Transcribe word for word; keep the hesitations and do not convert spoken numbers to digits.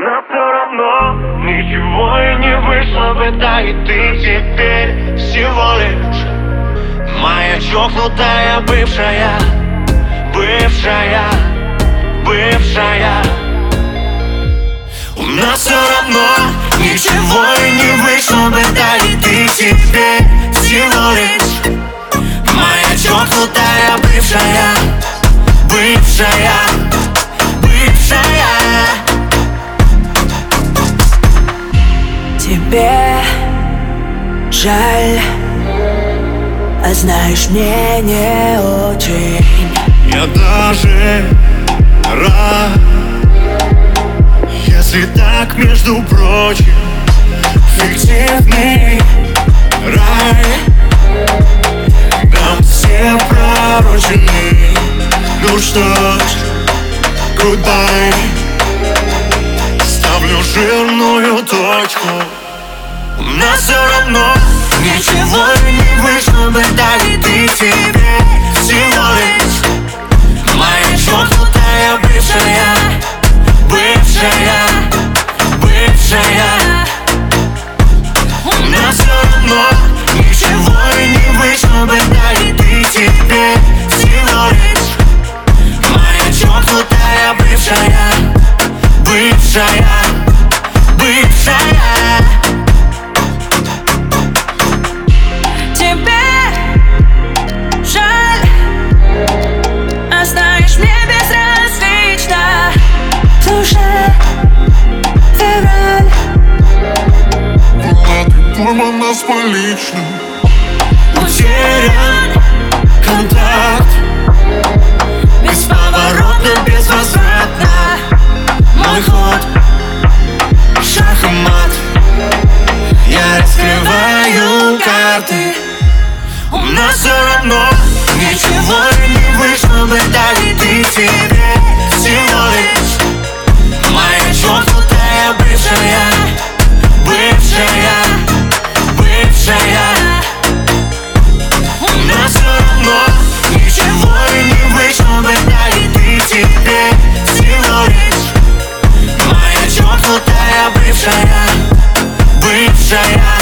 Но все равно ничего и не вышло бы, да и ты теперь всего лишь моя чокнутая бывшая, бывшая, бывшая. У нас все равно ничего и не вышло бы, да и ты теперь всего лишь моя чокнутая бывшая, бывшая, бывшая. Тебе жаль, а знаешь, мне не очень. Я даже рад, если так, между прочим, фиктивный рай нам все пророчены. Ну что ж, goodbye. Ставлю жирную точку. У нас все равно ничего и не вышло бы, да и ты теперь всего лишь моя чокнутая бывшая, бывшая, бывшая. У нас все равно ничего и не вышло бы, да и ты теперь всего лишь моя чокнутая бывшая, бывшая, бывшая. Пойман нас полично, утерян контакт, бесповоротно, безвозвратно. Мой ход, шах и мат. Я раскрываю карты. У нас все равно ничего и не вышло бы, да и ты теперь всего лишь моя чокнутая бывшая, бывшая, бывшая. У нас все равно ничего и не вышло бы, да и ты теперь всего лишь моя чокнутая бывшая, бывшая.